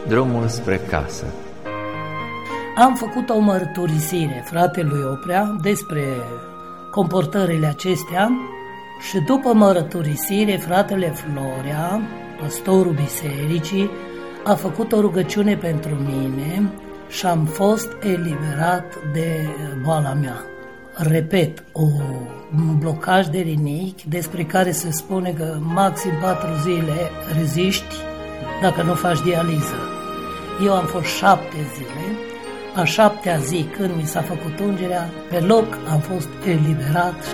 Drumul spre casă. Am făcut o mărturisire fratelui Oprea despre comportările acestea și după mărturisire fratele Florea, păstorul bisericii, a făcut o rugăciune pentru mine și am fost eliberat de boala mea. Repet, un blocaj de rinichi despre care se spune că maxim 4 zile reziști dacă nu faci dializă. Eu am fost 7 zile, a 7-a zi când mi s-a făcut ungerea, pe loc am fost eliberat.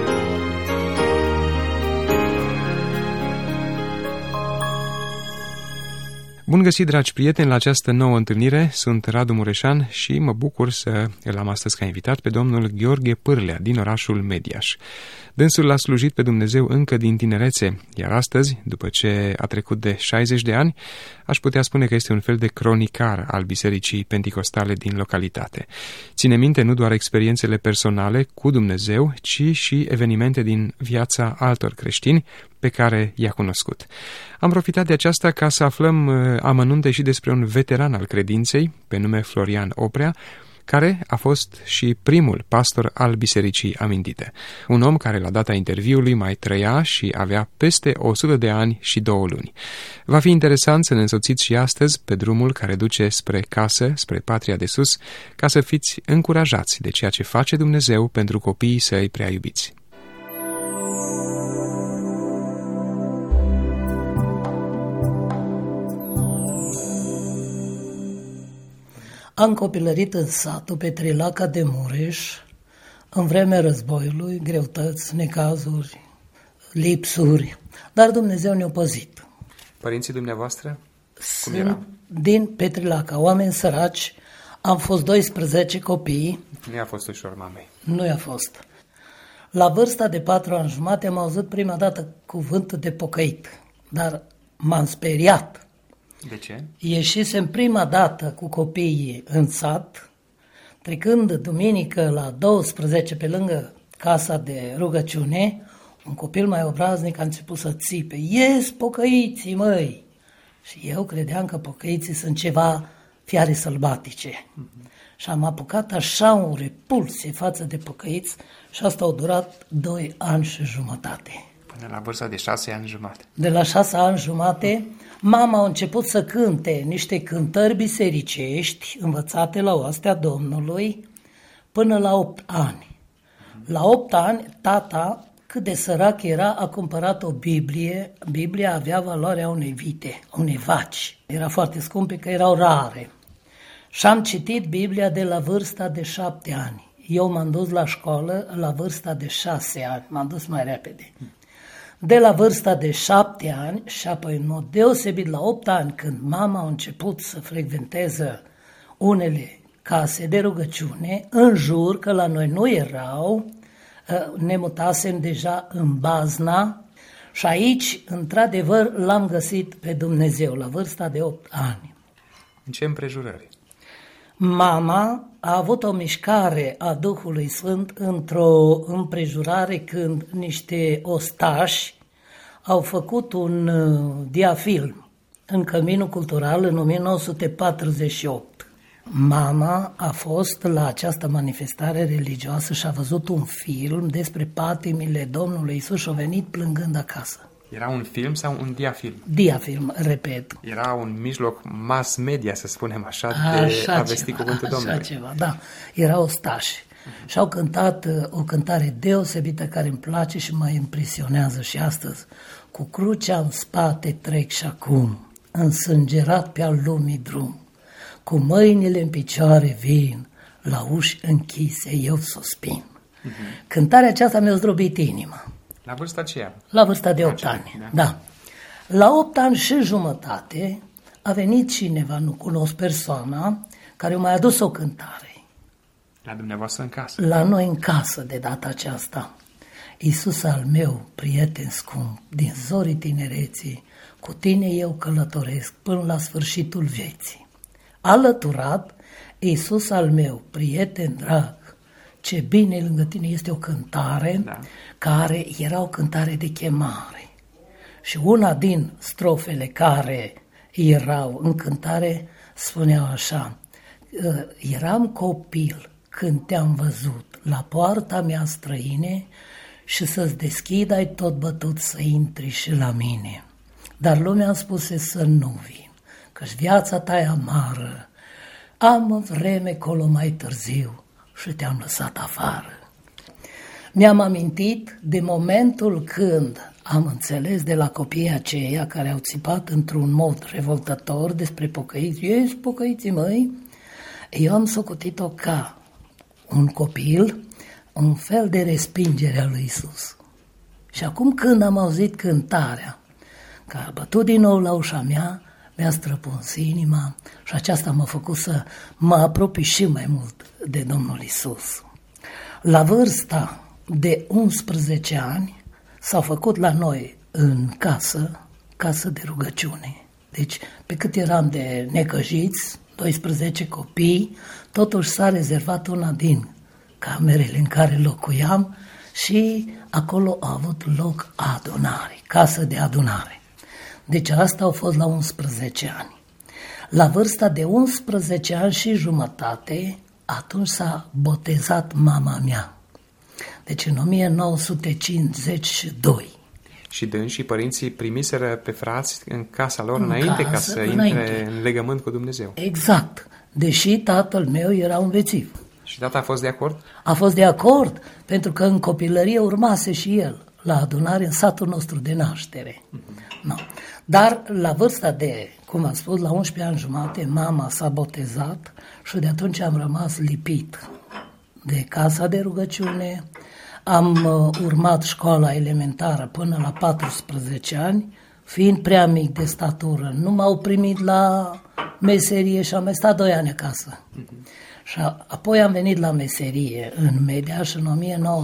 Bun găsit, dragi prieteni, la această nouă întâlnire. Sunt Radu Mureșan și mă bucur să îl am astăzi ca invitat pe domnul Gheorghe Pârlea din orașul Mediaș. Dânsul l-a slujit pe Dumnezeu încă din tinerețe, iar astăzi, după ce a trecut de 60 de ani, aș putea spune că este un fel de cronicar al Bisericii Penticostale din localitate. Ține minte nu doar experiențele personale cu Dumnezeu, ci și evenimente din viața altor creștini pe care i-a cunoscut. Am profitat de aceasta ca să aflăm amănunte și despre un veteran al credinței, pe nume Florian Oprea, care a fost și primul pastor al bisericii amintite. Un om care la data interviului mai trăia și avea peste 100 de ani și 2 luni. Va fi interesant să ne însoțiți și astăzi pe drumul care duce spre casă, spre patria de sus, ca să fiți încurajați de ceea ce face Dumnezeu pentru copiii săi prea iubiți. Am copilărit în satul Petrilaca de Mureș, în vremea războiului, greutăți, necazuri, lipsuri, dar Dumnezeu ne-a păzit. Părinții dumneavoastră? Cum erau? Din Petrilaca, oameni săraci, am fost 12 copii. Nu i-a fost ușor mamei. Nu i-a fost. La vârsta de 4 ani jumate am auzit prima dată cuvântul de pocăit, dar m-am speriat. De ce? Ieșisem prima dată cu copiii în sat, trecând duminică la 12 pe lângă casa de rugăciune, un copil mai obraznic a început să țipe: ies pocăiții, măi! Și eu credeam că pocăiții sunt ceva fiare sălbatice. Și am apucat așa o repulsie față de pocăiți și asta a durat 2 ani și jumătate. Până la vârsta de 6 ani jumate. De la 6 ani jumate, mama a început să cânte niște cântări bisericești învățate la oastea Domnului până la 8 ani. La 8 ani, tata, cât de sărac era, a cumpărat o Biblie. Biblia avea valoarea unei vite, unei vaci. Era foarte scumpă, că erau rare. Și am citit Biblia de la vârsta de 7 ani. Eu m-am dus la școală la vârsta de 6 ani, m-am dus mai repede. De la vârsta de 7 ani și apoi în mod deosebit la 8 ani, când mama a început să frecventeze unele case de rugăciune, în jur, că la noi nu erau, ne mutasem deja în Bazna și aici, într-adevăr, l-am găsit pe Dumnezeu la vârsta de 8 ani. În ce împrejurări? Mama a avut o mișcare a Duhului Sfânt într-o împrejurare când niște ostași au făcut un diafilm în Căminul Cultural în 1948. Mama a fost la această manifestare religioasă și a văzut un film despre patimile Domnului Iisus și a venit plângând acasă. Era un film sau un diafilm? Diafilm, repet. Era un mijloc mass media, să spunem așa, de a vesti cuvântul Domnului. Așa ceva, da. Erau ostași. Și au cântat o cântare deosebită care îmi place și mă impresionează și astăzi. Cu crucea în spate trec și acum, însângerat pe-al lumii drum. Cu mâinile în picioare vin, la uși închise eu suspin. Cântarea aceasta mi-a zdrobit inima. La vârsta aceea? La vârsta de 8 ani, da. La 8 ani și jumătate a venit cineva, nu cunosc persoana, care mi-a adus o cântare. La dumneavoastră în casă? La noi în casă de data aceasta. Iisus al meu, prieten scump, din zorii tinereții, cu tine eu călătoresc până la sfârșitul vieții. Alăturat, Iisus al meu, prieten drag, ce bine lângă tine, este o cântare care era o cântare de chemare. Și una din strofele care erau în cântare, spuneau așa: eram copil când te-am văzut la poarta mea străine și să-ți deschid ai tot bătut să intri și la mine. Dar lumea îmi spuse să nu vin, că-și viața ta e amară, am vreme colo mai târziu și te-am lăsat afară. Mi-am amintit de momentul când am înțeles de la copiii aceia care au țipat într-un mod revoltător despre pocăiți: ești pocăiții măi? Eu am socotit-o ca un copil, un fel de respingere a lui Iisus. Și acum când am auzit cântarea, că a bătut din nou la ușa mea, mi-a străpuns inima și aceasta m-a făcut să mă apropii și mai mult de Domnul Iisus. La vârsta de 11 ani s-au făcut la noi în casă de rugăciune. Deci, pe cât eram de necăjiți, 12 copii, totuși s-a rezervat una din camerele în care locuiam și acolo a avut loc adunare, casă de adunare. Deci asta au fost la 11 ani. La vârsta de 11 ani și jumătate, atunci s-a botezat mama mea. Deci în 1952. Și dânsii părinții primiseră pe frați în casa lor înainte ca să intre în legământ cu Dumnezeu. Exact. Deși tatăl meu era un vețiv. Și tata a fost de acord? A fost de acord, pentru că în copilărie urmase și el la adunare în satul nostru de naștere. No. Dar la vârsta de, cum am spus, la 11 ani jumate, mama s-a botezat și de atunci am rămas lipit de casa de rugăciune. Am urmat școala elementară până la 14 ani, fiind prea mic de statură. Nu m-au primit la meserie și am mai stat 2 ani acasă. Și apoi am venit la meserie în Mediaș în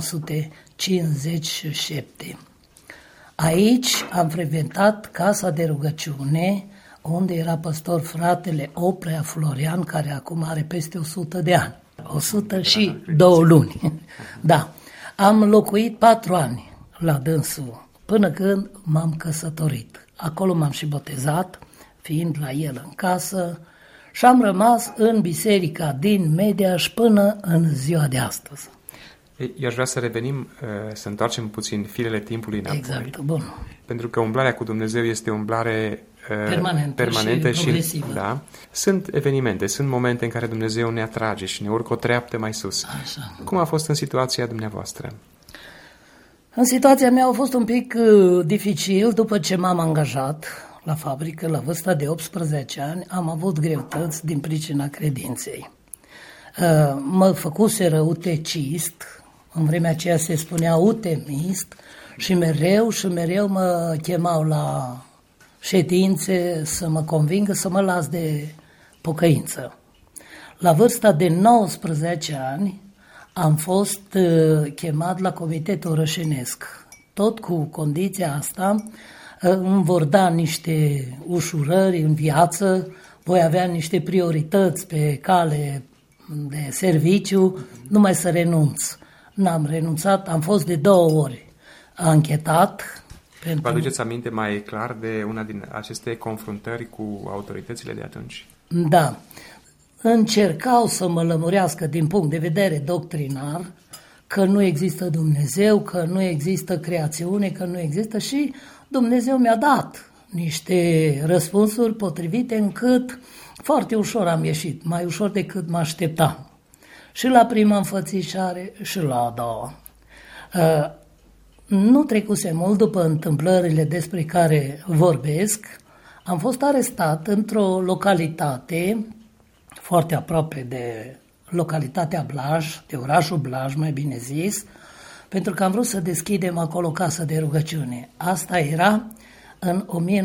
1957. Aici am frecventat casa de rugăciune, unde era păstor fratele Oprea Florian, care acum are peste 100 de ani. 102 luni. Da. Am locuit 4 ani la dânsul, până când m-am căsătorit. Acolo m-am și botezat, fiind la el în casă, și am rămas în biserica din Mediaș până în ziua de astăzi. Eu aș vrea să revenim, să întoarcem puțin firele timpului înapoi. Exact, bun. Pentru că umblarea cu Dumnezeu este o umblare permanentă și progresivă. Da, sunt evenimente, sunt momente în care Dumnezeu ne atrage și ne urcă o treaptă mai sus. Așa. Cum a fost în situația dumneavoastră? În situația mea a fost un pic dificil. După ce m-am angajat la fabrică, la vârsta de 18 ani, am avut greutăți din pricina credinței. Mă făcuseră utecist, în vremea aceea se spunea utemist, și mereu mă chemau la ședințe să mă convingă să mă las de pocăință. La vârsta de 19 ani am fost chemat la Comitetul Rășenesc. Tot cu condiția asta îmi vor da niște ușurări în viață, voi avea niște priorități pe cale de serviciu, numai să renunț. N-am renunțat, am fost de 2 ori anchetat. Vă aduceți aminte mai clar de una din aceste confruntări cu autoritățile de atunci? Da. Încercau să mă lămurească din punct de vedere doctrinar că nu există Dumnezeu, că nu există creațiune, că nu există, și Dumnezeu mi-a dat niște răspunsuri potrivite încât foarte ușor am ieșit, mai ușor decât mă așteptam. Și la prima înfățișare și la a doua. Nu trecuse mult după întâmplările despre care vorbesc, am fost arestat într-o localitate foarte aproape de localitatea Blaj, de orașul Blaj, mai bine zis, pentru că am vrut să deschidem acolo casă de rugăciune. Asta era în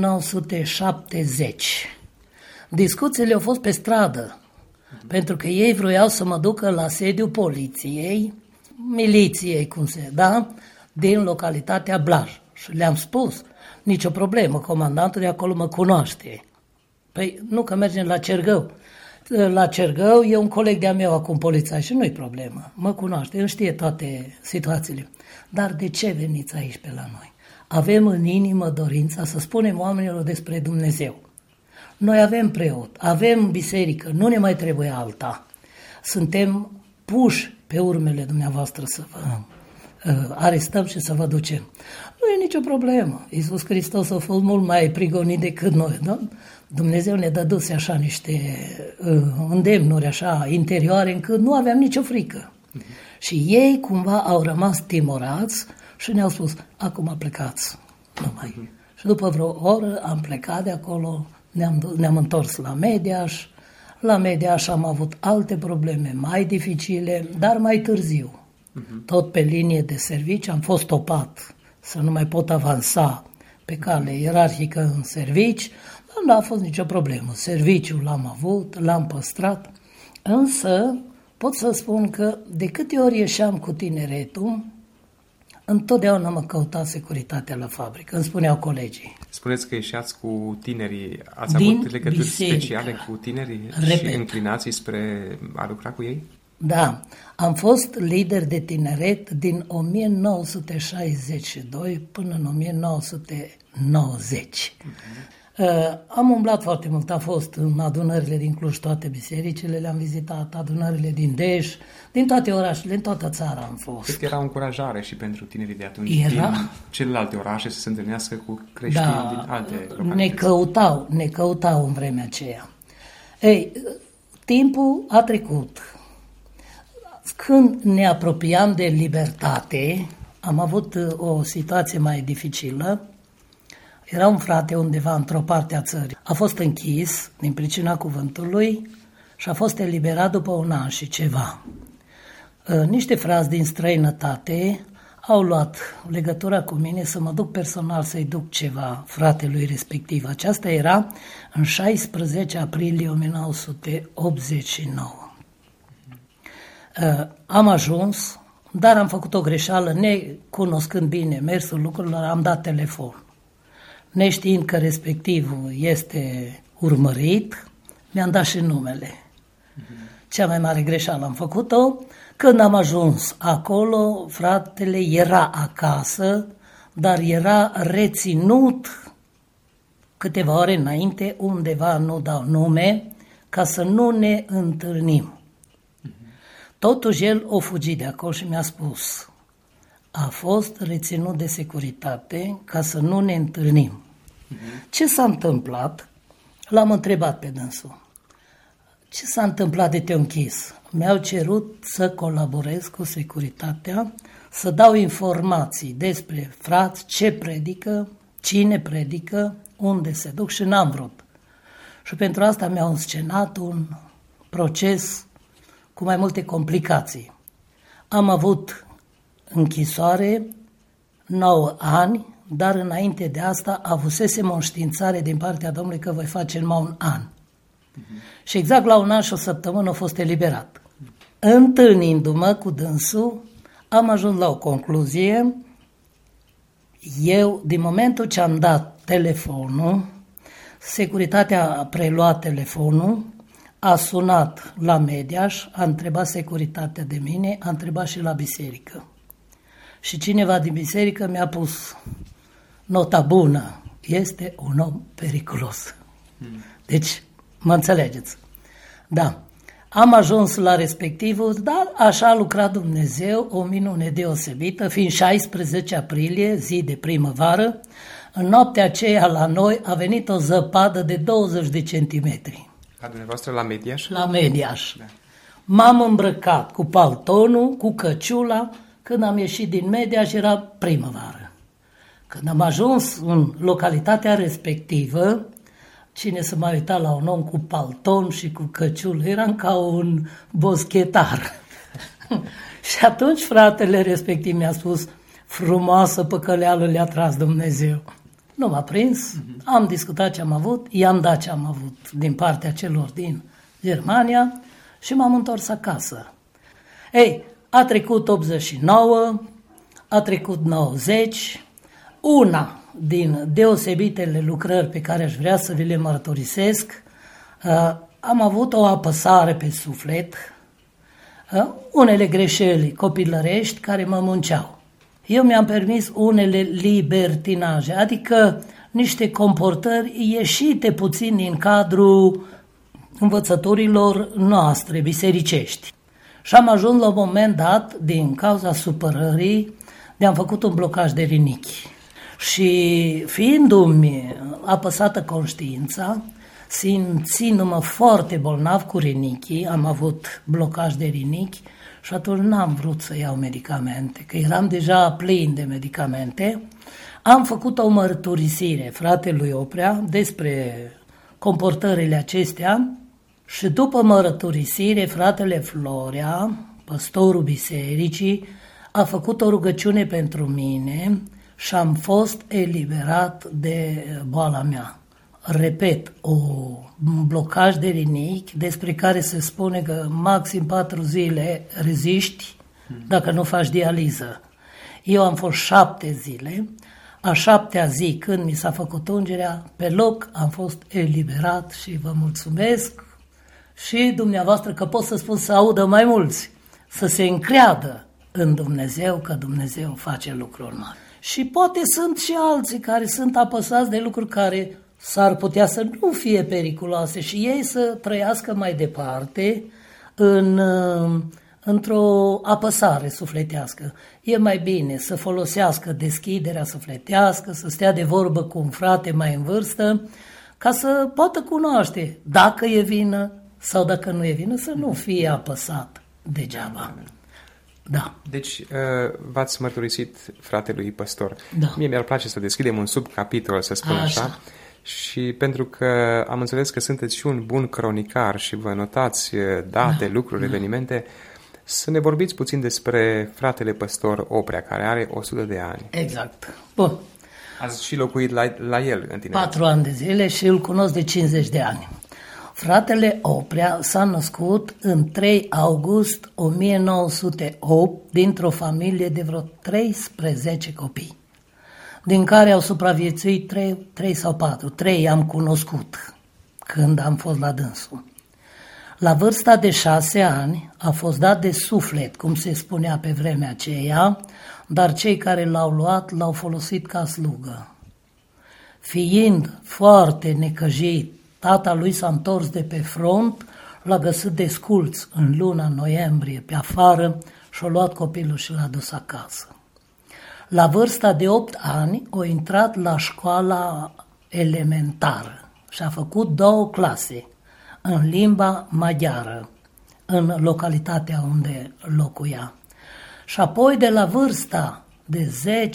1970. Discuțiile au fost pe stradă, pentru că ei vroiau să mă ducă la sediul poliției, miliției, din localitatea Blaj. Și le-am spus, nicio problemă, comandantul de acolo mă cunoaște. Păi nu, că mergem la Cergău. La Cergău e un coleg de-a meu acum polițai și nu-i problemă, mă cunoaște, îmi știe toate situațiile. Dar de ce veniți aici pe la noi? Avem în inimă dorința să spunem oamenilor despre Dumnezeu. Noi avem preot, avem biserică, nu ne mai trebuie alta. Suntem puși pe urmele dumneavoastră să vă arestăm și să vă ducem. Nu e nicio problemă. Iisus Hristos a fost mult mai prigonit decât noi. Da? Dumnezeu ne dăduse așa niște îndemnuri așa interioare încât nu aveam nicio frică. Și ei cumva au rămas timorați și ne-au spus, acum plecați. Numai. Și după vreo oră am plecat de acolo, ne-am întors la Mediaș. La Mediaș am avut alte probleme mai dificile, dar mai târziu. Tot pe linie de servici am fost stopat să nu mai pot avansa pe cale ierarhică în servici, dar nu a fost nicio problemă. Serviciul l-am avut, l-am păstrat, însă pot să spun că de câte ori ieșeam cu tineretul, întotdeauna mă căuta securitatea la fabrică, îmi spuneau colegii. Spuneți că ieșeați cu tinerii, ați avut legături speciale cu tinerii și înclinații spre a lucra cu ei? Da, am fost lider de tineret din 1962 până în 1990. Am umblat foarte mult, am fost în adunările din Cluj, toate bisericile le-am vizitat, adunările din Deș, din toate orașele, în toată țara am fost. Cred că era o încurajare și pentru tinerii de atunci din celelalte orașe să se întâlnească cu creștini din alte localități. Ne căutau în vremea aceea. Ei, timpul a trecut. Când ne apropiam de libertate, am avut o situație mai dificilă. Era un frate undeva într-o parte a țării. A fost închis din pricina cuvântului și a fost eliberat după 1 an și ceva. Niște frați din străinătate au luat legătura cu mine să mă duc personal să-i duc ceva fratelui respectiv. Aceasta era în 16 aprilie 1989. Am ajuns, dar am făcut o greșeală, necunoscând bine mersul lucrurilor, am dat telefon. Neștiind că respectivul este urmărit, mi-am dat și numele. Cea mai mare greșeală am făcut-o. Când am ajuns acolo, fratele era acasă, dar era reținut câteva ore înainte, undeva, nu dau nume, ca să nu ne întâlnim. Totuși el a fugit de acolo și mi-a spus, a fost reținut de securitate ca să nu ne întâlnim. Ce s-a întâmplat? L-am întrebat pe dânsul. Ce s-a întâmplat de te-au închis? Mi-au cerut să colaborez cu securitatea, să dau informații despre frați, ce predică, cine predică, unde se duc și n-am vrut. Și pentru asta mi-au înscenat un proces cu mai multe complicații. Am avut închisoare 9 ani, dar înainte de asta avusesem o înștiințare din partea Domnului că voi face numai 1 an. Și exact la 1 an și o săptămână a fost eliberat. Întâlnindu-mă cu dânsul, am ajuns la o concluzie. Eu, din momentul ce am dat telefonul, securitatea a preluat telefonul, a sunat la Mediaș, a întrebat securitatea de mine, a întrebat și la biserică. Și cineva din biserică mi-a pus nota bună. Este un om periculos. Deci, mă înțelegeți. Da. Am ajuns la respectivul, dar așa a lucrat Dumnezeu, o minune deosebită, fiind 16 aprilie, zi de primăvară, în noaptea aceea la noi a venit o zăpadă de 20 de centimetri. La dumneavoastră la Mediaș? La Mediaș. Da. M-am îmbrăcat cu paltonul, cu căciula, când am ieșit din Mediaș era primăvară. Când am ajuns în localitatea respectivă, cine să mă uita la un om cu palton și cu căciulă, eram ca un boschetar. Și atunci fratele respectiv mi-a spus, frumoasă păcăleală le-a tras Dumnezeu. Nu m-a prins, am discutat ce am avut, i-am dat ce am avut din partea celor din Germania și m-am întors acasă. Ei, a trecut 89, a trecut 90, una din deosebitele lucrări pe care aș vrea să vi le mărturisesc, am avut o apăsare pe suflet, unele greșeli copilărești care mă munceau. Eu mi-am permis unele libertinaje, adică niște comportări ieșite puțin din cadrul învățăturilor noastre bisericești. Și am ajuns la un moment dat, din cauza supărării, de-am făcut un blocaj de rinichi. Și fiindu-mi apăsată conștiința, simțindu-mă foarte bolnav cu rinichii, am avut blocaj de rinichi și atunci n-am vrut să iau medicamente, că eram deja plin de medicamente. Am făcut o mărturisire fratelui Oprea despre comportările acestea și după mărturisire fratele Florea, păstorul bisericii, a făcut o rugăciune pentru mine și am fost eliberat de boala mea. Repet, un blocaj de rinichi despre care se spune că maxim 4 zile reziști dacă nu faci dializă. Eu am fost 7 zile, a 7-a zi când mi s-a făcut ungerea, pe loc am fost eliberat și vă mulțumesc și dumneavoastră că pot să spun să audă mai mulți, să se încreadă în Dumnezeu că Dumnezeu face lucruri mari. Și poate sunt și alții care sunt apăsați de lucruri care s-ar putea să nu fie periculoase și ei să trăiască mai departe într-o apăsare sufletească. E mai bine să folosească deschiderea sufletească, să stea de vorbă cu un frate mai în vârstă, ca să poată cunoaște dacă e vină sau dacă nu e vină, să nu fie apăsat degeaba. Da. Deci v-ați mărturisit fratelui păstor. Da. Mie mi-ar place să deschidem un subcapitol, să spun așa. Și pentru că am înțeles că sunteți și un bun cronicar și vă notați date, lucruri, evenimente, să ne vorbiți puțin despre fratele păstor Oprea, care are 100 de ani. Exact. Bun. Ați și locuit la el în tineret. 4 ani de zile și îl cunosc de 50 de ani. Fratele Oprea s-a născut în 3 august 1908 dintr-o familie de vreo 13 copii, din care au supraviețuit 3 sau 4. 3 am cunoscut când am fost la dânsul. La vârsta de 6 ani a fost dat de suflet, cum se spunea pe vremea aceea, dar cei care l-au luat l-au folosit ca slugă. Fiind foarte necăjit, tata lui s-a întors de pe front, l-a găsit desculț în luna noiembrie pe afară și a luat copilul și l-a dus acasă. La vârsta de 8 ani a intrat la școala elementară și a făcut 2 clase în limba maghiară, în localitatea unde locuia. Și apoi de la vârsta de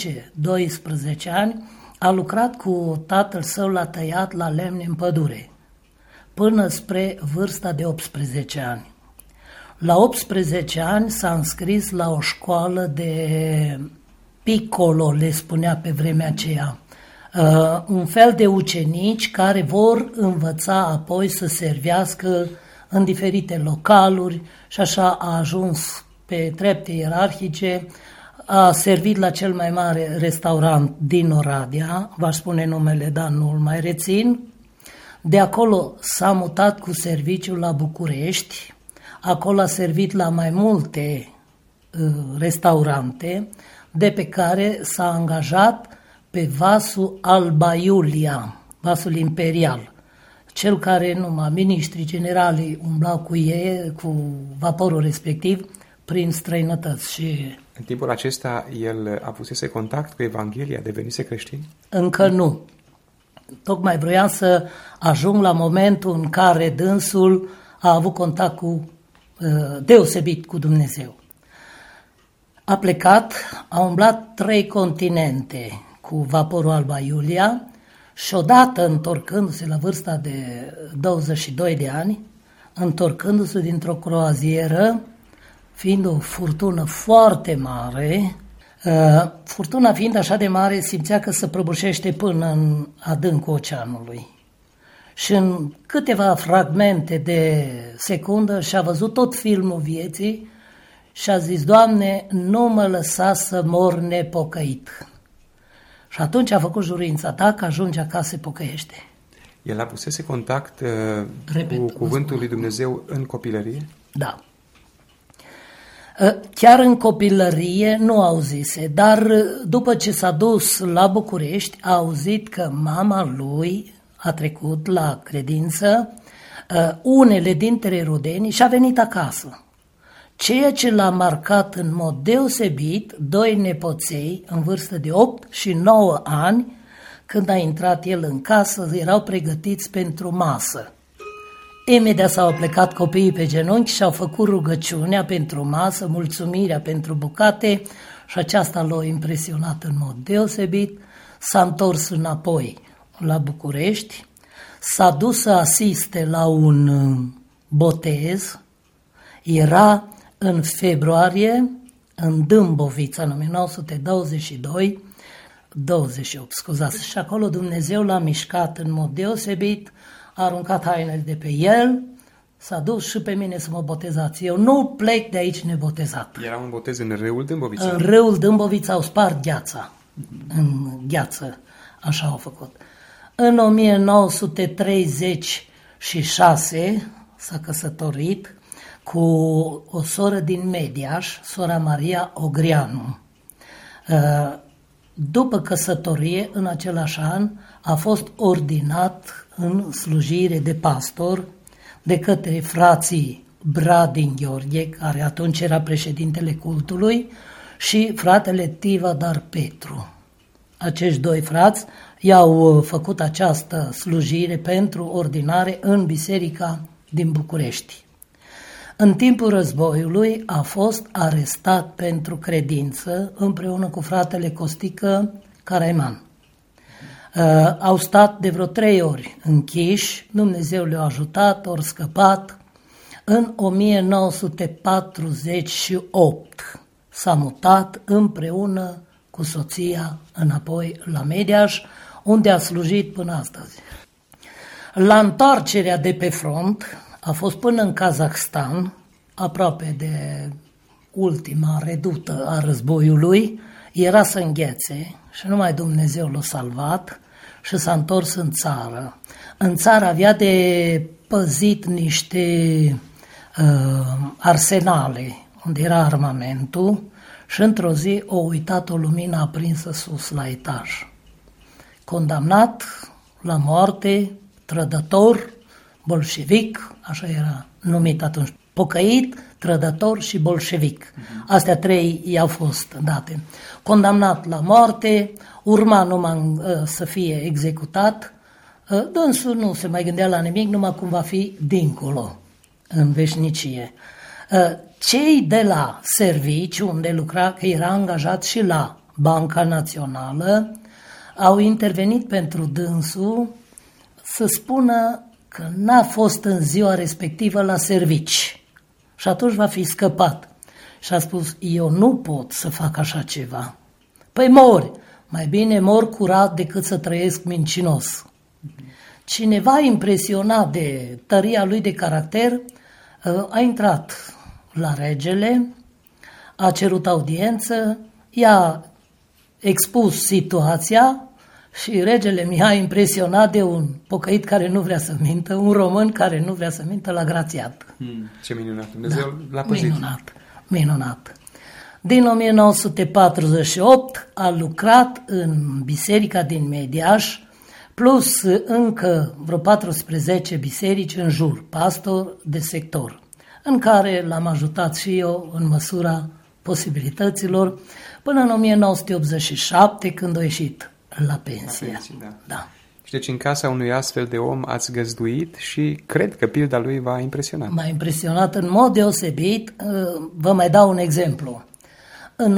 10-12 ani a lucrat cu tatăl său la tăiat la lemne în pădure, până spre vârsta de 18 ani. La 18 ani s-a înscris la o școală de piccolo, le spunea pe vremea aceea, un fel de ucenici care vor învăța apoi să servească în diferite localuri și așa a ajuns pe trepte ierarhice, a servit la cel mai mare restaurant din Oradea, v-aș spune numele, dar nu-l mai rețin. De acolo s-a mutat cu serviciul la București, acolo a servit la mai multe restaurante, de pe care s-a angajat pe vasul Alba Iulia, vasul imperial, cel care numai miniștrii generali umblau cu ei, cu vaporul respectiv, prin străinătăți. Și în timpul acesta el avusese contact cu Evanghelia, devenise creștin? Încă nu. Tocmai vroiam să ajung la momentul în care dânsul a avut contact deosebit cu Dumnezeu. A plecat, a umblat 3 continente cu vaporul Alba Iulia și odată întorcându-se la vârsta de 22 de ani, întorcându-se dintr-o croazieră, fiind o furtună foarte mare, furtuna fiind așa de mare, simțea că se prăbușește până în adâncul oceanului. Și în câteva fragmente de secundă și-a văzut tot filmul vieții și a zis: Doamne, nu mă lăsa să mor nepocăit. Și atunci a făcut jurința: dacă ajunge acasă, se pocăiește. El avusese contact cu cuvântul lui Dumnezeu în copilărie? Da. Chiar în copilărie nu auzise, dar după ce s-a dus la București, a auzit că mama lui a trecut la credință, unele dintre rudenii și a venit acasă. Ceea ce l-a marcat în mod deosebit, 2 nepoței în vârstă de 8 și 9 ani, când a intrat el în casă, erau pregătiți pentru masă. Imediat s-au plecat copiii pe genunchi și au făcut rugăciunea pentru masă, mulțumirea pentru bucate și aceasta l-a impresionat în mod deosebit. S-a întors înapoi la București, s-a dus să asiste la un botez, era în februarie, în Dâmbovița, în 1928, și acolo Dumnezeu l-a mișcat în mod deosebit, a aruncat hainele de pe el, s-a dus și pe mine să mă botezați. Eu nu plec de aici nebotezat. Era un botez în râul Dâmbovița? În râul Dâmbovița au spart gheața. În gheață, așa au făcut. În 1936 s-a căsătorit cu o soră din Mediaș, sora Maria Ogreanu. După căsătorie, în același an, a fost ordinat în slujire de pastor de către frații Bradin Gheorghe, care atunci era președintele cultului, și fratele Tivadar Petru. Acești 2 frați i-au făcut această slujire pentru ordinare în biserica din București. În timpul războiului a fost arestat pentru credință împreună cu fratele Costică Caraiman. Au stat de vreo 3 ori închiși, Dumnezeu le-a ajutat, au scăpat. În 1948 s-a mutat împreună cu soția înapoi la Mediaș, unde a slujit până astăzi. La întoarcerea de pe front a fost până în Kazahstan, aproape de ultima redută a războiului, era să înghețe și numai Dumnezeu l-a salvat și s-a întors în țară. În țară avea de păzit niște arsenale unde era armamentul și într-o zi a uitat o lumină aprinsă sus la etaj. Condamnat la moarte, trădător, bolșevic, așa era numit atunci, pocăit, trădător și bolșevic. Astea 3 i-au fost date. Condamnat la moarte, urma numai să fie executat, dânsul nu se mai gândea la nimic, numai cum va fi dincolo, în veșnicie. Cei de la serviciu, unde lucra, că era angajat și la Banca Națională, au intervenit pentru dânsul să spună că n-a fost în ziua respectivă la servici și atunci va fi scăpat. Și a spus, eu nu pot să fac așa ceva. Păi mori, mai bine mor curat decât să trăiesc mincinos. Cineva impresionat de tăria lui de caracter a intrat la regele, a cerut audiență, i-a expus situația și regele Mihai, impresionat de un pocăit care nu vrea să mintă, un român care nu vrea să mintă, l-a grațiat. Ce minunat! Dumnezeu l-a păzit. Minunat. Din 1948 a lucrat în biserica din Mediaș, plus încă vreo 14 biserici în jur, pastor de sector, în care l-am ajutat și eu în măsura posibilităților, până în 1987, când a ieșit la pensie. Da. Și deci în casa unui astfel de om ați găzduit și cred că pilda lui v-a impresionat. M-a impresionat în mod deosebit. Vă mai dau un exemplu. În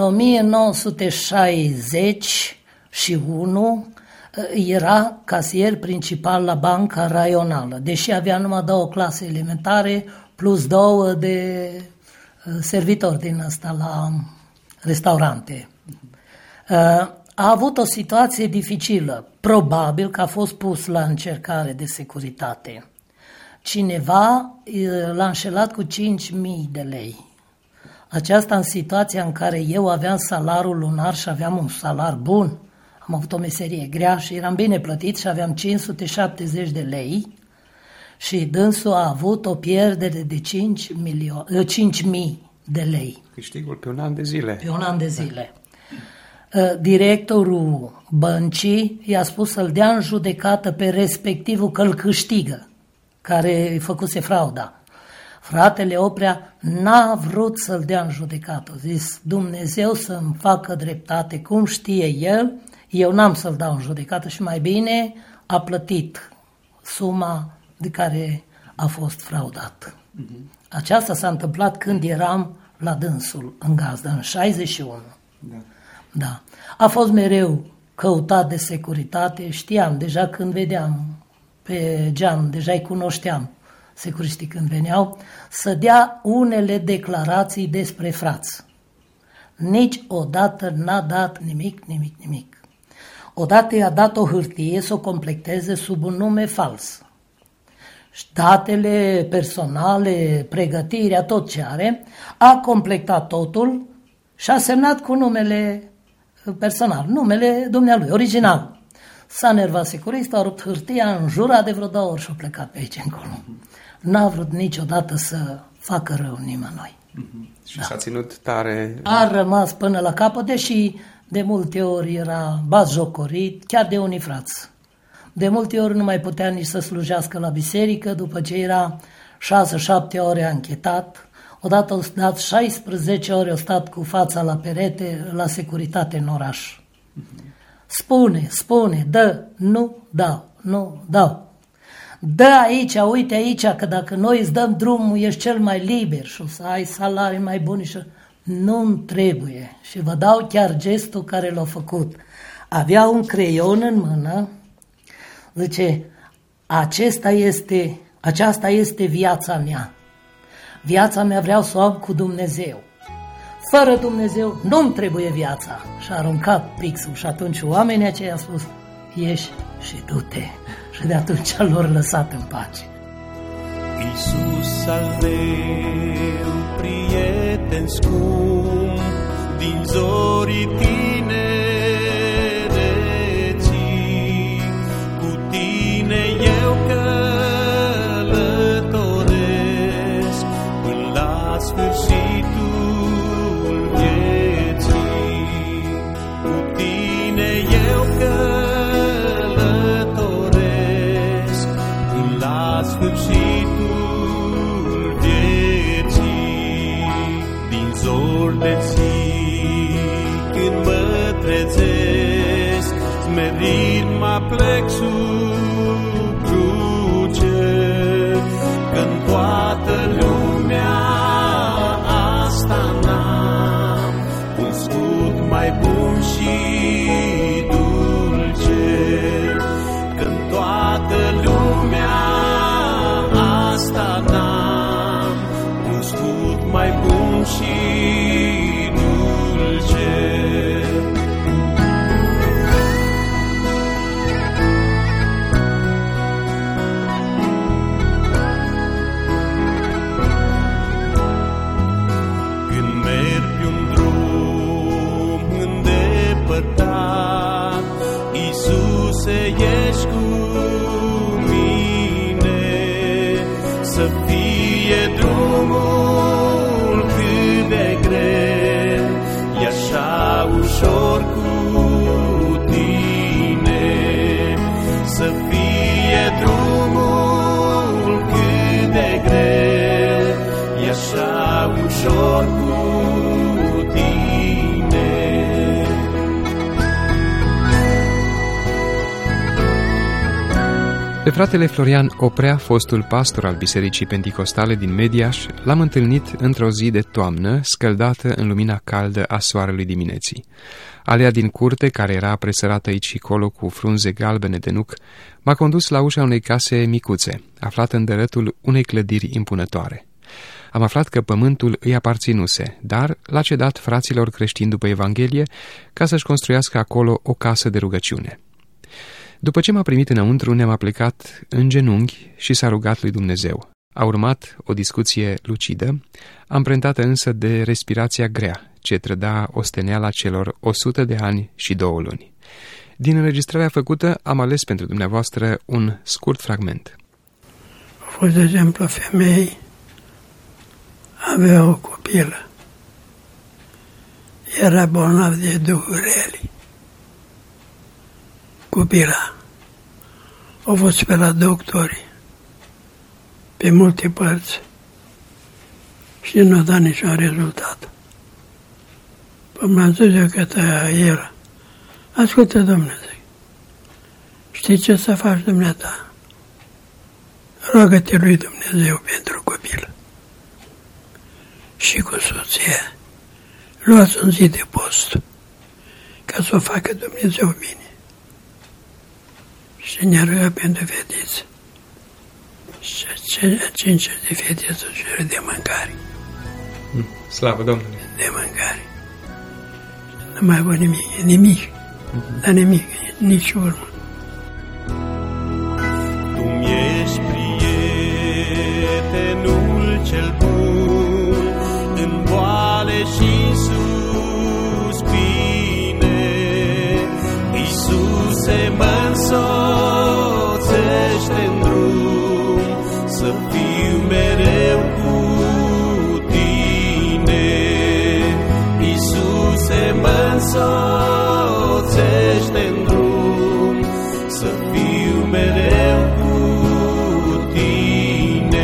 1961 era casier principal la Banca Raională, deși avea numai 2 clase elementare plus 2 de servitori din ăsta la restaurante. A avut o situație dificilă, probabil că a fost pus la încercare de securitate. Cineva l-a înșelat cu 5.000 de lei. Aceasta în situația în care eu aveam salariul lunar și aveam un salar bun, am avut o meserie grea și eram bine plătit și aveam 570 de lei și dânsul a avut o pierdere de 5.000 de lei. Câștigul pe un an de zile. Pe un an de zile. Directorul băncii i-a spus să-l dea în judecată pe respectivul că îl câștigă, care îi făcuse frauda. Fratele Oprea n-a vrut să-l dea în judecată. A zis, Dumnezeu să-mi facă dreptate, cum știe el, eu n-am să-l dau în judecată și mai bine a plătit suma de care a fost fraudat. Aceasta s-a întâmplat când eram la dânsul în gazdă, în 61. Da. A fost mereu căutat de securitate, știam, deja când vedeam pe geam, deja îi cunoșteam, securiștii când veneau, să dea unele declarații despre frați. Nici odată n-a dat nimic. Odată i-a dat o hârtie să o completeze sub un nume fals. Datele personale, pregătirea, tot ce are, a completat totul și a semnat cu numele personal, numele dumnealui, original. S-a nervat securistul, a rupt hârtia, a înjurat de vreo 2 ori și a plecat pe aici încolo. N-a vrut niciodată să facă rău nimănui. Și s-a ținut tare. A rămas până la capăt, deși de multe ori era batjocorit, chiar de unii frați. De multe ori nu mai putea nici să slujească la biserică, după ce era 6-7 ore anchetat. Odată au stat 16 ore, au stat cu fața la perete, la securitate în oraș. Spune, dă, nu dau. Dă aici, uite aici, că dacă noi îți dăm drumul, ești cel mai liber și o să ai salarii mai bune și nu-mi trebuie. Și vă dau chiar gestul care l-a făcut. Avea un creion în mână, zice, aceasta este viața mea. Viața mea vreau să o am cu Dumnezeu. Fără Dumnezeu nu-mi trebuie viața. Și a aruncat pixul și atunci oamenii aceia au spus, ieși și du-te. Și de atunci l-au lăsat în pace. Iisus al meu, prieten scump, din zorii tinereții, cu tine eu călătoresc până la sfârșitul vieții. Cu tine eu călătoresc până la sfârșitul vieții. Din zor de zi când mă trezesc, smerit mă plec sub cruce, că-n toată lumea asta n-am un scut mai bun și dulce, că-n toată lumea asta n-am un scut mai bun și dulce. Când merg pe un drum îndepărtat, Iisuse, ești cu mine, să fie drumul cât de greu, e așa ușor cu tine. Să fie drumul cât de greu, e așa ușor cu tine. Pe fratele Florian Oprea, fostul pastor al Bisericii Penticostale din Mediaș, l-am întâlnit într-o zi de toamnă, scăldată în lumina caldă a soarelui dimineții. Alea din curte, care era presărată aici și colo cu frunze galbene de nuc, m-a condus la ușa unei case micuțe, aflată în dărătul unei clădiri impunătoare. Am aflat că pământul îi aparținuse, dar l-a cedat fraților creștini după Evanghelie ca să-și construiască acolo o casă de rugăciune. După ce m-a primit înăuntru, ne-am aplecat în genunchi și s-a rugat lui Dumnezeu. A urmat o discuție lucidă, amprentată însă de respirația grea, ce trăda osteneala celor 100 de ani și 2 luni. Din înregistrarea făcută am ales pentru dumneavoastră un scurt fragment. A fost, de exemplu, femei, avea o copilă era bolnav de duhuri rele. Copila. Au fost pe la doctori, pe multe părți, și nu a dat niciun rezultat. Păi m-a zis eu că el, ascultă, domnule, știi ce să faci, dumneata? Roagă-te lui Dumnezeu pentru copil. Și cu soția, luați un zi de post, ca să o facă Dumnezeu bine. Și ne rugă pentru fetiță. Și a cincea de fetiță și de mâncare. Slavă Domnului! De mâncare. Nu mai avut nimic. Dar nimic, nici urmă. Tu ești prietenul cel bun, în boale și suspine. Iisuse, mă însoțește în drum, să fiu mereu cu tine. Iisuse, mă însoțește în drum, să fiu mereu cu tine.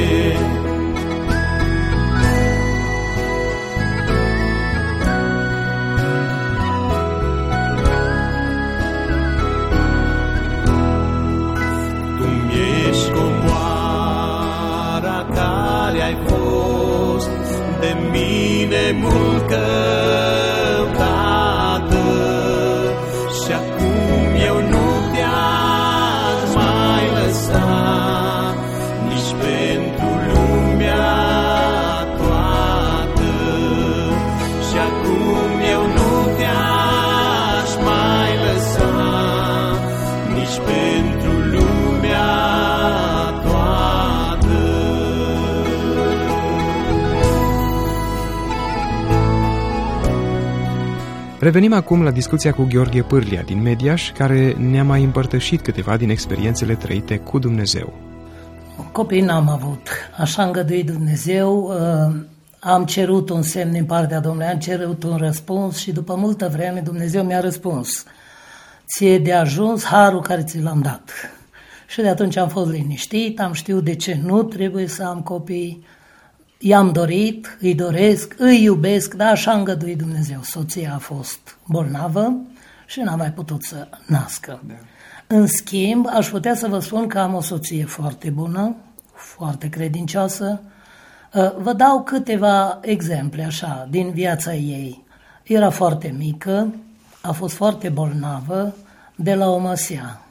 Tu-mi ești comoara care ai fost de mine mult căutată, și acum eu nu te-aș mai lăsa, nici pentru lumea toată. Și acum eu nu te-aș mai lăsa, nici pentru lumea toată. Revenim acum la discuția cu Gheorghe Pârlea din Mediaș, care ne-a mai împărtășit câteva din experiențele trăite cu Dumnezeu. Copii n-am avut, așa îngăduit Dumnezeu, am cerut un semn din partea Domnului, am cerut un răspuns și după multă vreme Dumnezeu mi-a răspuns. Ție de ajuns harul care ți l-am dat. Și de atunci am fost liniștit, am știut de ce nu trebuie să am copii, i-am dorit, îi doresc, îi iubesc, dar așa a îngăduit Dumnezeu. Soția a fost bolnavă și n-a mai putut să nască. Da. În schimb, aș putea să vă spun că am o soție foarte bună, foarte credincioasă. Vă dau câteva exemple așa din viața ei. Era foarte mică, a fost foarte bolnavă de la o măsea.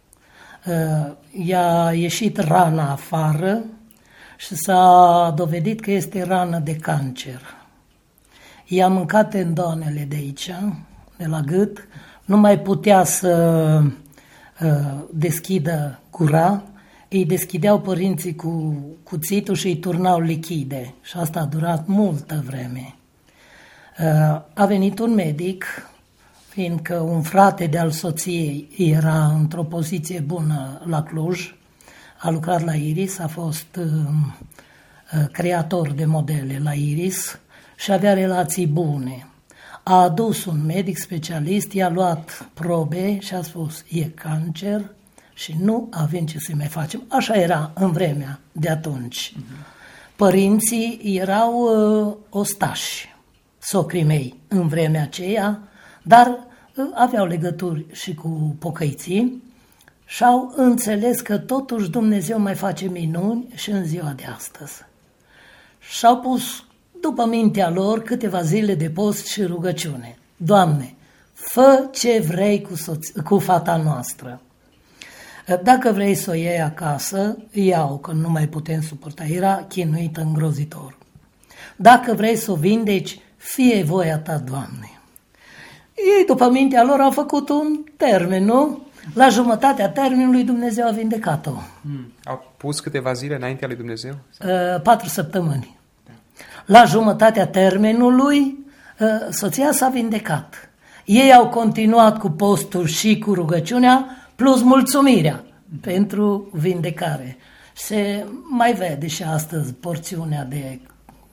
I-a ieșit rana afară și s-a dovedit că este rană de cancer. I-a mâncat tendoanele de aici, de la gât, nu mai putea să deschidă gura, îi deschideau părinții cu cuțitul și îi turnau lichide și asta a durat multă vreme. A venit un medic, fiindcă un frate de-al soției era într-o poziție bună la Cluj, a lucrat la Iris, a fost creator de modele la Iris și avea relații bune. A adus un medic specialist, i-a luat probe și a spus, e cancer și nu avem ce să mai facem. Așa era în vremea de atunci. Părinții erau ostași, socrii mei, în vremea aceea, dar aveau legături și cu pocăiții și au înțeles că totuși Dumnezeu mai face minuni și în ziua de astăzi. Și-au pus după mintea lor câteva zile de post și rugăciune. Doamne, fă ce vrei cu fata noastră. Dacă vrei să o iei acasă, ia-o, că nu mai putem suporta. Era chinuită îngrozitor. Dacă vrei să o vindeci, fie voia ta, Doamne. Ei, după mintea lor, au făcut un termen, nu? La jumătatea termenului Dumnezeu a vindecat-o. Au pus câteva zile înaintea lui Dumnezeu? 4 săptămâni. La jumătatea termenului, soția s-a vindecat. Ei au continuat cu postul și cu rugăciunea, plus mulțumirea pentru vindecare. Se mai vede și astăzi porțiunea de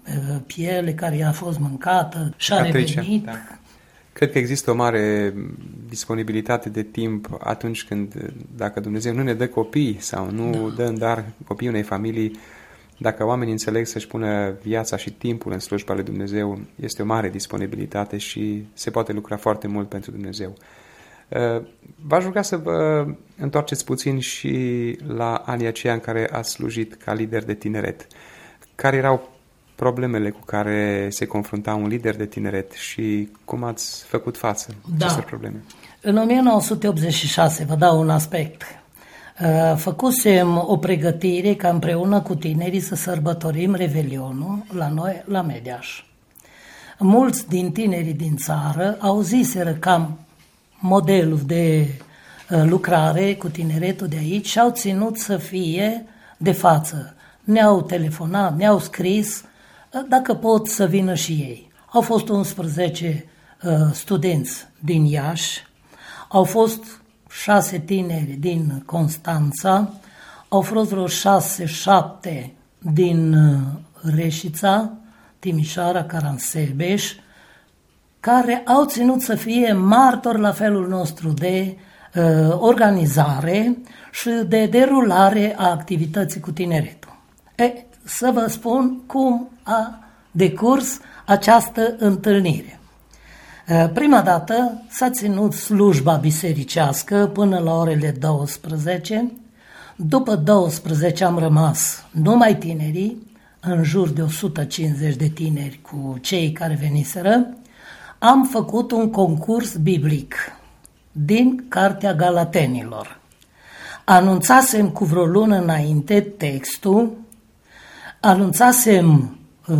piele care i-a fost mâncată și a revenit. Da. Cred că există o mare disponibilitate de timp atunci când, dacă Dumnezeu nu ne dă copii sau nu dă în dar copiii unei familii, dacă oamenii înțeleg să-și pună viața și timpul în slujba lui Dumnezeu, este o mare disponibilitate și se poate lucra foarte mult pentru Dumnezeu. V-aș ruga să vă întoarceți puțin și la anii aceia în care ați slujit ca lider de tineret. Care erau problemele cu care se confrunta un lider de tineret și cum ați făcut față acestor probleme? În 1986, vă dau un aspect, făcusem o pregătire ca împreună cu tinerii să sărbătorim Revelionul la noi, la Mediaș. Mulți din tinerii din țară auziseră cam modelul de lucrare cu tineretul de aici și au ținut să fie de față. Ne-au telefonat, ne-au scris dacă pot să vină și ei. Au fost 11 studenți din Iași, au fost 6 tineri din Constanța, au fost vreo 6-7 din Reșița, Timișoara, Caransebeș, care au ținut să fie martori la felul nostru de organizare și de derulare a activității cu tineretul. Să vă spun cum a decurs această întâlnire. Prima dată s-a ținut slujba bisericească până la orele 12. După 12 am rămas numai tinerii, în jur de 150 de tineri cu cei care veniseră. Am făcut un concurs biblic din Cartea Galatenilor. Anunțasem cu vreo lună înainte textul, anunțasem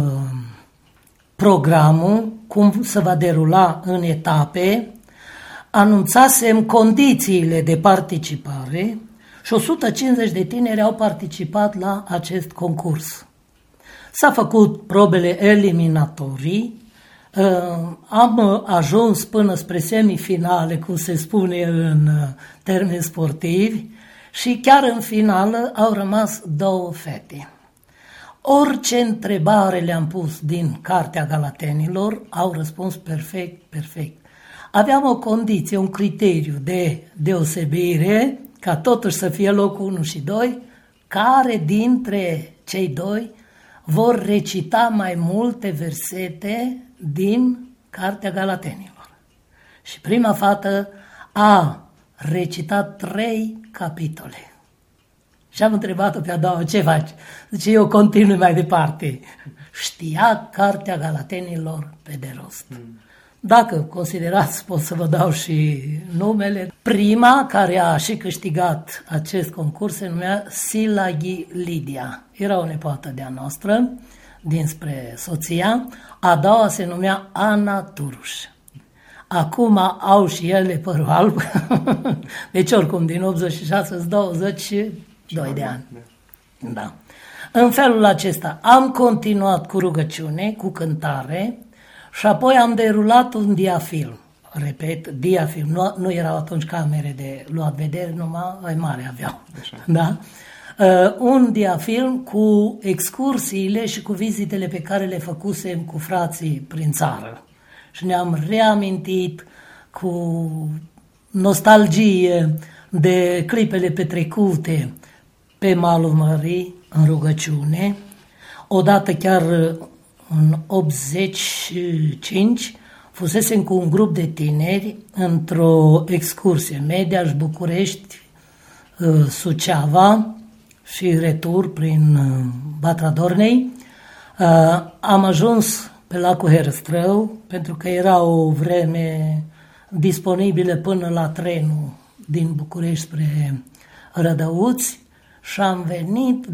programul, cum se va derula în etape, anunțasem condițiile de participare și 150 de tineri au participat la acest concurs. S-a făcut probele eliminatorii, am ajuns până spre semifinale, cum se spune în termeni sportivi, și chiar în finală au rămas 2 fete. Orice întrebare le-am pus din Cartea Galatenilor, au răspuns perfect. Aveam o condiție, un criteriu de deosebire, ca totuși să fie locul 1 și 2, care dintre cei 2 vor recita mai multe versete din Cartea Galatenilor. Și prima fată a recitat 3 capitole. Și am întrebat-o pe a doua, ce faci? Zice, eu continui mai departe. Știa Cartea Galatenilor pe de rost. Dacă considerați, pot să vă dau și numele. Prima care a și câștigat acest concurs se numea Silaghi Lidia. Era o nepoată de-a noastră, dinspre soția. A doua se numea Ana Turuș. Acum au și ele părul alb. Deci oricum, din 86 22 de ani. Da. În felul acesta am continuat cu rugăciune, cu cântare și apoi am derulat un diafilm. Repet, diafilm. Nu erau atunci camere de luat vedere, numai mai mare aveau. Da? Un diafilm cu excursiile și cu vizitele pe care le făcusem cu frații prin țară. Și ne-am reamintit cu nostalgie de clipele petrecute pe malul mării, în rugăciune. Odată chiar în 85 fusesem cu un grup de tineri într-o excursie, Mediaș, București, Suceava și retur prin Batra Dornei. Am ajuns pe lacul Herăstrău, pentru că era o vreme disponibilă până la trenul din București spre Rădăuți și am venit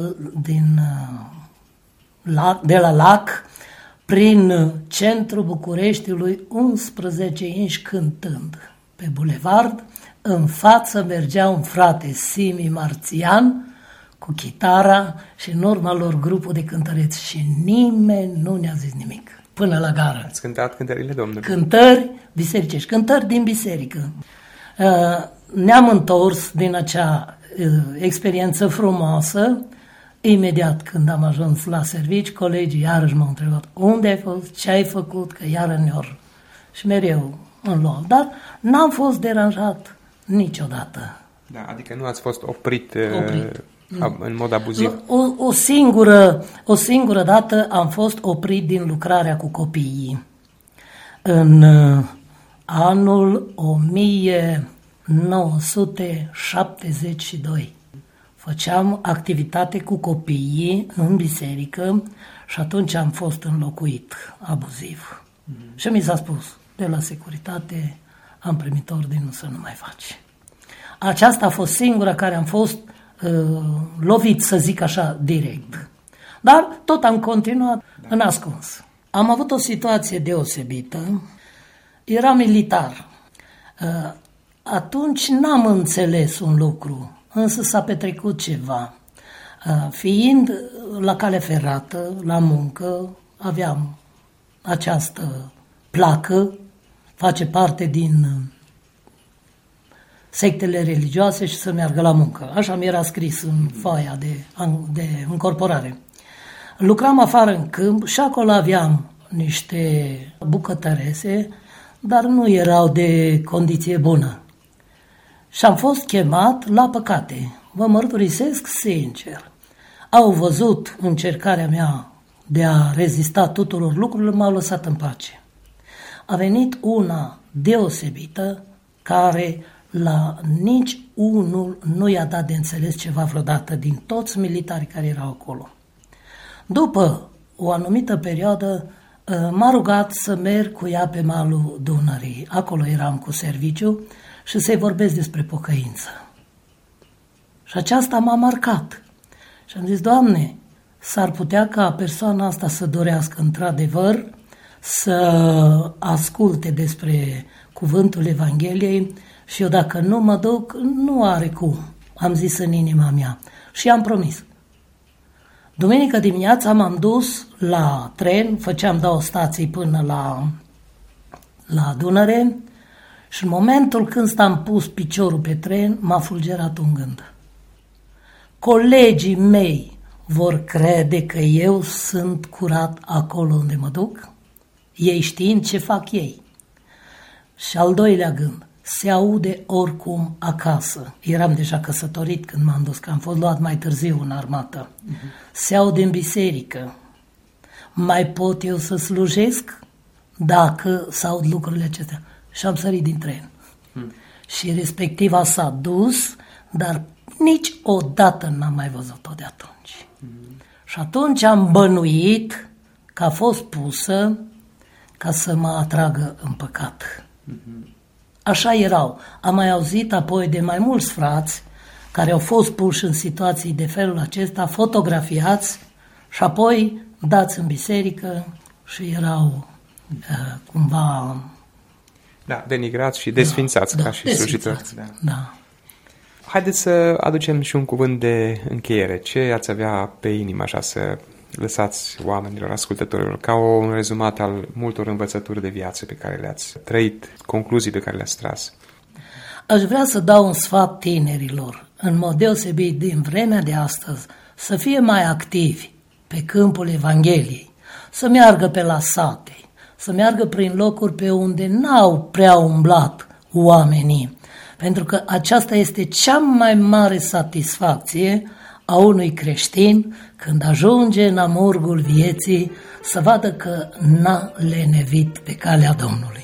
de la lac prin centrul Bucureștiului 11 inși cântând pe bulevard. În față mergea un frate, Simi Marțian, cu chitara și în urma lor grupul de cântăreți și nimeni nu ne-a zis nimic până la gară. Ați cântat cântările Domnului. Cântări bisericești, cântări din biserică. Ne-am întors din acea experiență frumoasă Imediat când am ajuns la servici, colegii iarăși m-au întrebat unde ai fost, ce ai făcut, că iară ne-or. Și mereu îmi luau. Dar n-am fost deranjat niciodată. Da, adică nu ați fost oprit. În mod abuziv. O singură dată am fost oprit din lucrarea cu copiii. În anul 1972 făceam activitate cu copiii în biserică și atunci am fost înlocuit abuziv. Și mi s-a spus, de la securitate am primit ordinul să nu mai faci. Aceasta a fost singura care am fost lovit, să zic așa, direct. Dar tot am continuat în ascuns. Am avut o situație deosebită. Era militar. Atunci n-am înțeles un lucru, însă s-a petrecut ceva. Fiind la cale ferată, la muncă, aveam această placă, face parte din sectele religioase și să meargă la muncă. Așa mi era scris în foaia de încorporare. Lucram afară în câmp și acolo aveam niște bucătărese, dar nu erau de condiție bună. Și am fost chemat la păcate. Vă mărturisesc sincer. Au văzut încercarea mea de a rezista tuturor lucrurilor, m-au lăsat în pace. A venit una deosebită care la nici unul nu i-a dat de înțeles ceva vreodată din toți militarii care erau acolo. După o anumită perioadă m-a rugat să merg cu ea pe malul Dunării. Acolo eram cu serviciu și să-i vorbesc despre pocăință. Și aceasta m-a marcat. Și am zis, Doamne, s-ar putea ca persoana asta să dorească într-adevăr să asculte despre cuvântul Evangheliei și eu dacă nu mă duc, nu are cum, am zis în inima mea. Și am promis. Duminică dimineața m-am dus la tren, făceam 2 stații până la Dunăre și în momentul când am pus piciorul pe tren, m-a fulgerat un gând. Colegii mei vor crede că eu sunt curat acolo unde mă duc, ei știind ce fac ei. Și al doilea gând, se aude oricum acasă. Eram deja căsătorit când m-am dus, că am fost luat mai târziu în armată. Se aude în biserică. Mai pot eu să slujesc dacă s-aud lucrurile acestea? Și am sărit din tren. Și respectiva s-a dus, dar niciodată n-am mai văzut-o de atunci. Și atunci am bănuit că a fost pusă ca să mă atragă în păcat. Așa erau. Am mai auzit apoi de mai mulți frați care au fost puși în situații de felul acesta, fotografiați și apoi dați în biserică și erau cumva... Da, denigrați și desfințați ca și slujitori. Da. Haideți să aducem și un cuvânt de încheiere. Ce ați avea pe inimă așa să lăsați oamenilor, ascultătorilor, ca un rezumat al multor învățături de viață pe care le-ați trăit, concluzii pe care le-ați tras? Aș vrea să dau un sfat tinerilor, în mod deosebit din vremea de astăzi, să fie mai activi pe câmpul Evangheliei, să meargă pe la sate, să meargă prin locuri pe unde n-au prea umblat oamenii, pentru că aceasta este cea mai mare satisfacție a unui creștin când ajunge în amurgul vieții să vadă că n-a lenevit pe calea Domnului.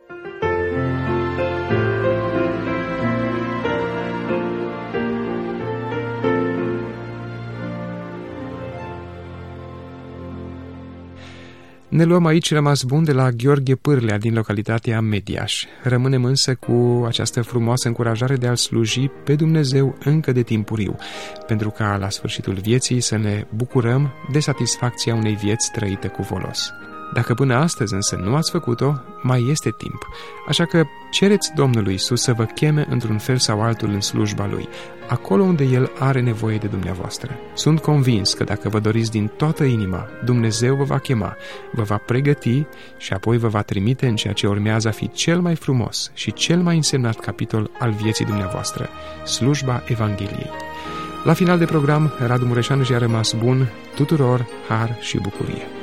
Ne luăm aici rămas bun de la Gheorghe Pârlea din localitatea Mediaș. Rămânem însă cu această frumoasă încurajare de a-L sluji pe Dumnezeu încă de timpuriu, pentru ca la sfârșitul vieții să ne bucurăm de satisfacția unei vieți trăite cu folos. Dacă până astăzi însă nu ați făcut-o, mai este timp. Așa că cereți Domnului Iisus să vă cheme într-un fel sau altul în slujba Lui, acolo unde El are nevoie de dumneavoastră. Sunt convins că dacă vă doriți din toată inima, Dumnezeu vă va chema, vă va pregăti și apoi vă va trimite în ceea ce urmează a fi cel mai frumos și cel mai însemnat capitol al vieții dumneavoastră, slujba Evangheliei. La final de program, Radu Mureșan și-a rămas bun, tuturor har și bucurie.